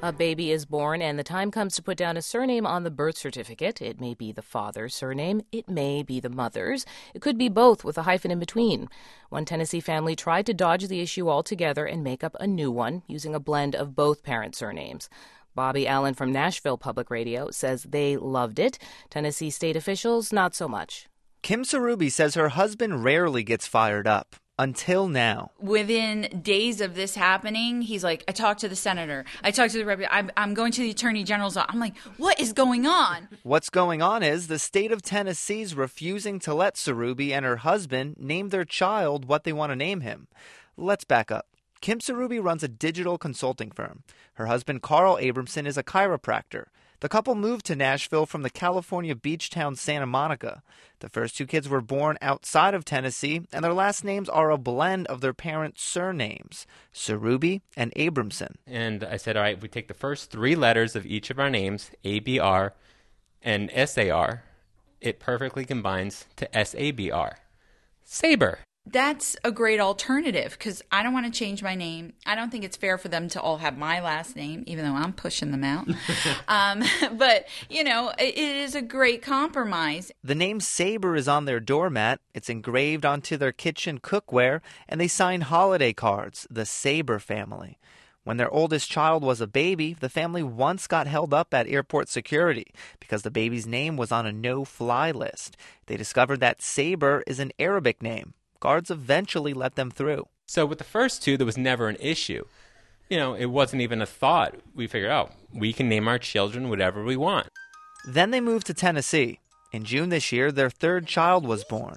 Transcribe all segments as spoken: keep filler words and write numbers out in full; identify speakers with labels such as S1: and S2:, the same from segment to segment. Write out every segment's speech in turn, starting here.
S1: A baby is born and the time comes to put down a surname on the birth certificate. It may be the father's surname. It may be the mother's. It could be both with a hyphen in between. One Tennessee family tried to dodge the issue altogether and make up a new one using a blend of both parents' surnames. Bobby Allen from Nashville Public Radio says they loved it. Tennessee state officials, not so much.
S2: Kim Sarubi says her husband rarely gets fired up. Until now.
S3: Within days of this happening, he's like, I talked to the senator. I talked to the rep. I'm, I'm going to the attorney general's office. I'm like, what is going on?
S2: What's going on is the state of Tennessee's refusing to let Sarubi and her husband name their child what they want to name him. Let's back up. Kim Sarubi runs a digital consulting firm. Her husband, Carl Abramson, is a chiropractor. The couple moved to Nashville from the California beach town Santa Monica. The first two kids were born outside of Tennessee, and their last names are a blend of their parents' surnames, Sarubi and Abramson.
S4: And I said, all right, we take the first three letters of each of our names, A B R and S A R. It perfectly combines to S A B R. Saber.
S3: That's a great alternative because I don't want to change my name. I don't think it's fair for them to all have my last name, even though I'm pushing them out. um, but, you know, it, it is a great compromise.
S2: The name Saber is on their doormat. It's engraved onto their kitchen cookware, and they sign holiday cards, the Saber family. When their oldest child was a baby, the family once got held up at airport security because the baby's name was on a no-fly list. They discovered that Saber is an Arabic name. Guards eventually let them through.
S4: So with the first two, there was never an issue. You know, it wasn't even a thought. We figured out we can name our children whatever we want.
S2: Then they moved to Tennessee. In June this year, their third child was born.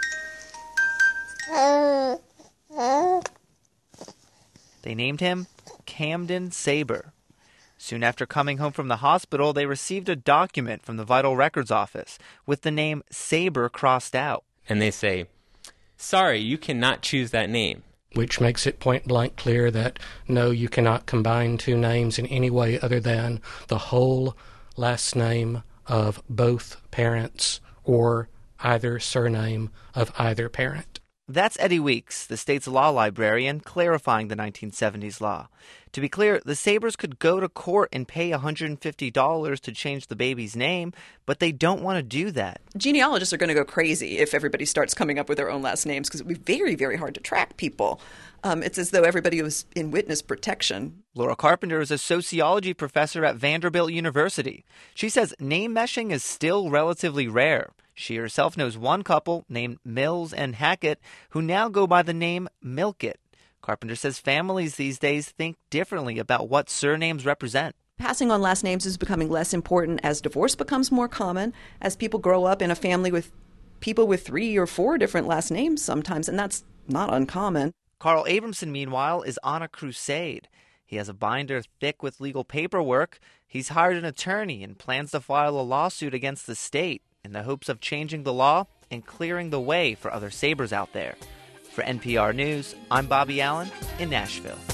S2: They named him Camden Saber. Soon after coming home from the hospital, they received a document from the Vital Records Office with the name Saber crossed out.
S4: And they say, sorry, you cannot choose that name.
S5: Which makes it point blank clear that, no, you cannot combine two names in any way other than the whole last name of both parents or either surname of either parent.
S2: That's Eddie Weeks, the state's law librarian, clarifying the nineteen seventies law. To be clear, the Sabers could go to court and pay one hundred fifty dollars to change the baby's name, but they don't want to do that.
S6: Genealogists are going to go crazy if everybody starts coming up with their own last names because it would be very, very hard to track people. Um, it's as though everybody was in witness protection.
S2: Laura Carpenter is a sociology professor at Vanderbilt University. She says name meshing is still relatively rare. She herself knows one couple named Mills and Hackett who now go by the name Milkett. Carpenter says families these days think differently about what surnames represent.
S6: Passing on last names is becoming less important as divorce becomes more common, as people grow up in a family with people with three or four different last names sometimes, and that's not uncommon.
S2: Carl Abramson, meanwhile, is on a crusade. He has a binder thick with legal paperwork. He's hired an attorney and plans to file a lawsuit against the state in the hopes of changing the law and clearing the way for other Sabers out there. For N P R News, I'm Bobby Allen in Nashville.